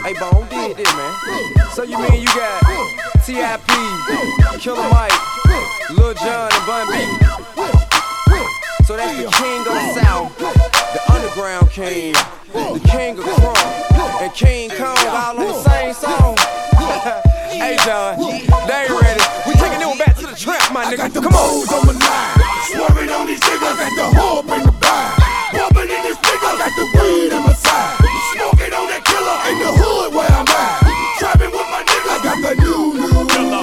Hey, Bone did this, man. So you mean you got T.I.P., Killer Mike, Lil Jon, and Bun B? So that's the king of the South, the underground king, the king of crunk, and King Kong all on the same song. Hey, John, they ain't ready. We taking them back to the trap, my nigga. Come on. On my line, swerving on these niggas at the hub in the bag. Bumping in this nigga, got the weed in my side. Smoking on that killer in the hood where I'm at. Trapping with my niggas, got the new killer.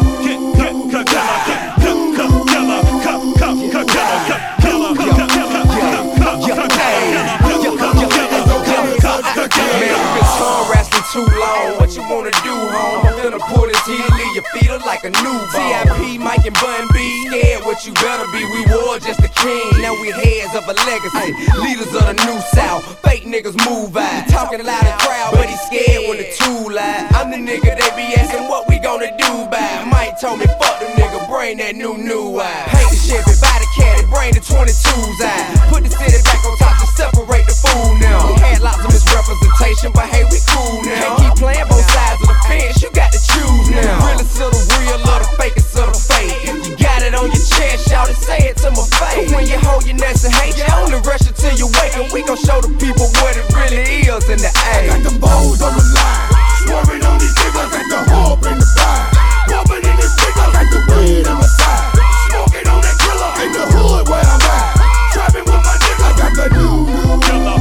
Man, we've been tongue wrestling too long. What you wanna do, home? I'm finna pull this heat and leave your feet like a newborn. T.I.P., Mike, and Bun B. Scared what you better be. We war just the king. Now we heads of a legacy. Leaders of the new South. Fake niggas move out. Talking loud in crowd, but he scared when the two lie. I'm the nigga they be asking what we gonna do by. Mike told me fuck them nigga, bring that new eye. Paint the Chevy, buy the caddy, bring the 22s out. Put the city back on top to separate the fool now. We had lots of misrepresentation, but hey, we cool now. Can't keep playing both sides of the fence, you got to choose now. Realest of the real, or the fakest of the fake. You got it on your chest, shout it, say it to my face. But when you hold your nuts and hate, you only rush it till you wake. And we gon' show the people what it really is in the A. Got them balls on the line, swerving on these niggas at the hub in the bag. Bumping in this nigga, got the weed in my side. Smoking on that killer in the hood where I'm at. Trapping with my niggas, got the new killer.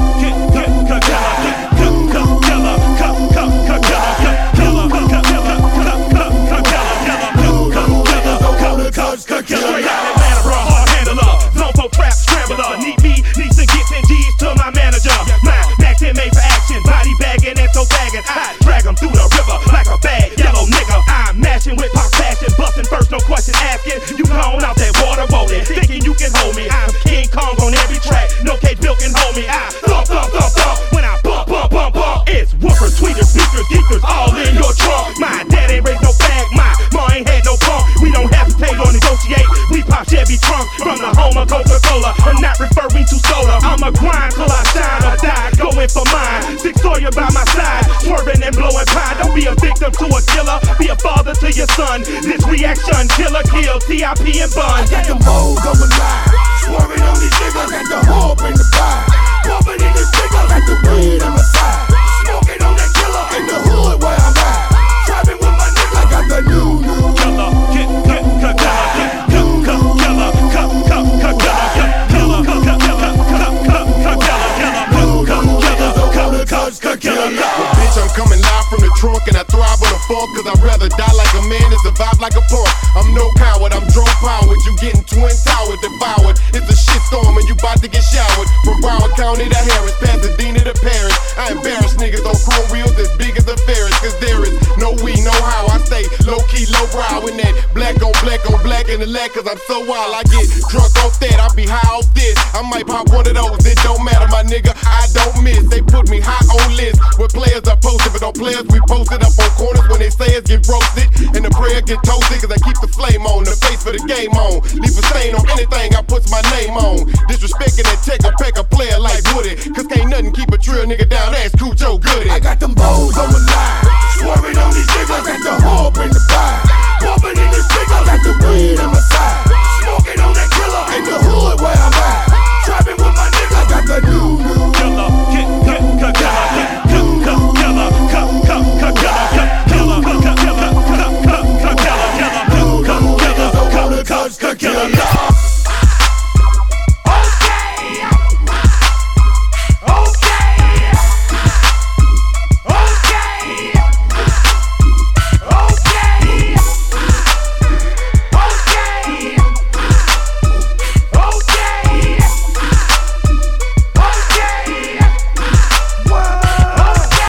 This reaction, killer, kill, T.I.P. and Bun. I got them balls on my line, swerving on these niggas at the hub in the bag. Bumping in this nigga, got the weed in my side. Smoking on that killer in the hood where I'm at. Trapping with my niggas, got the new killer. Bitch, I'm coming live from the trunk and I thrive on the funk. Cause I'd rather die like a man than survive like a punk. I'm no coward, I'm drone powered. You getting twin tower devoured. It's a shitstorm and you bout to get showered. From Broward County to Harris, Pasadena to Paris. I embarrass niggas on chrome wheels as big as a Ferris. Cause there is no we, no how. I stay low key, low brow in that black on black in the lag. Cause I'm so wild, I get drunk off that, I be high off this. I might pop one of those, it don't matter, my nigga, I don't miss. They put me high on lists where players are posted, but no players we posted up on corners when they say it get roasted. And the prayer get toasted, cause I keep the flame on, the face for the game on. Leave a stain on anything I put my name on. Disrespecting that tech or peck a player like Woody. Cause can't nothing keep a trill nigga down, ass Cujo Goody.